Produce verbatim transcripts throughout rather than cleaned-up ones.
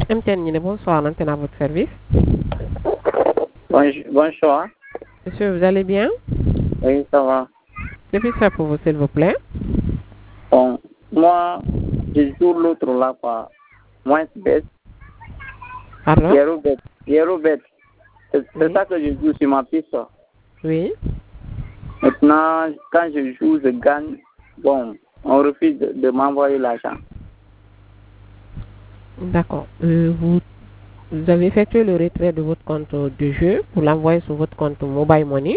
M T N, bonsoir, l'antenne à votre service. Bonjour. Bonsoir. Monsieur, vous allez bien? Oui, ça va. Je puis faire pour vous, s'il vous plaît. Bon, moi, je joue l'autre là, quoi. Moins bête. Pardon? Pierrot bête. Pierrot bête. C'est Oui. ça que je joue sur ma piste. Oui. Maintenant, quand je joue, je gagne. Bon, on refuse de, de m'envoyer l'argent. D'accord. Euh, vous, vous avez effectué le retrait de votre compte de jeu pour l'envoyer sur votre compte Mobile Money.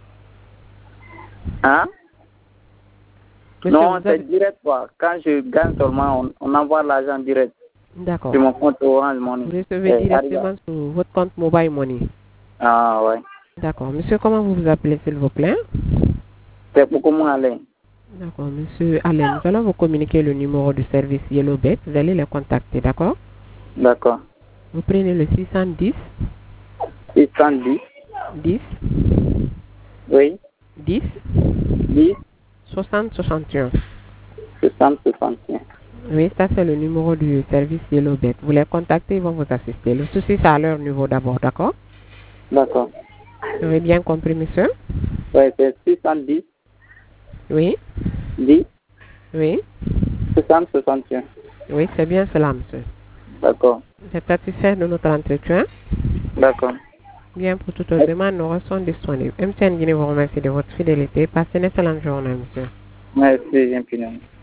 Hein? Monsieur, Non, vous c'est avez... direct, quoi. Quand je gagne seulement, on, on envoie l'argent direct D'accord. sur mon compte Orange Money. Vous recevez Eh, directement arrive. sur votre compte Mobile Money. Ah, ouais. D'accord. Monsieur, comment vous vous appelez, s'il vous plaît? C'est beaucoup moins aller. D'accord. Monsieur Alain, nous allons vous communiquer le numéro du service YellowBet. Vous allez les contacter, d'accord? D'accord. Vous prenez le six cent dix, six cent dix. dix, Oui. dix, dix. soixante, soixante et un. soixante, soixante et un. Oui, ça c'est le numéro du service YellowBet. Vous les contactez, ils vont vous assister. Le souci, c'est à leur niveau d'abord, d'accord? D'accord. Vous avez bien compris, monsieur? Oui, c'est six cent dix, Oui, dix, oui, soixante, soixante et un. oui, c'est bien cela, monsieur. D'accord. Vous êtes satisfait de notre entretien? D'accord. Bien, pour toute demande, nous sommes disponibles. M T N Guinée vous remercie de votre fidélité. Passez une excellente journée, monsieur. Merci infiniment.